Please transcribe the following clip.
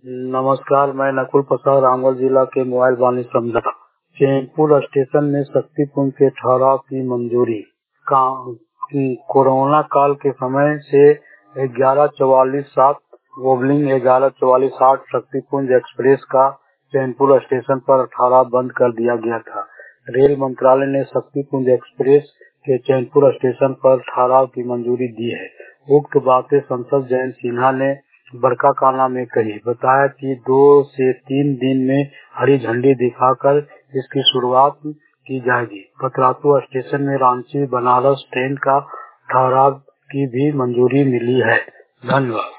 नमस्कार, मैं नकुल प्रसाद रामगढ़ जिला के मोबाइल वाणी समझा। चैनपुर स्टेशन में शक्तिपुंज के ठहराव की मंजूरी। कोरोना काल के समय से 1144-7 वोबलिंग 1144-8 शक्तिपुंज एक्सप्रेस का चैनपुर स्टेशन पर ठहराव बंद कर दिया गया था। रेल मंत्रालय ने शक्तिपुंज एक्सप्रेस के चैनपुर स्टेशन पर ठहराव की मंजूरी दी है। उक्त बातें सांसद जयंत सिन्हा ने बरकाकाना में कही। बताया कि 2 से 3 दिन में हरी झंडी दिखाकर इसकी शुरुआत की जाएगी। पतरातू स्टेशन में रांची बनारस ट्रेन का ठहराव की भी मंजूरी मिली है। धन्यवाद।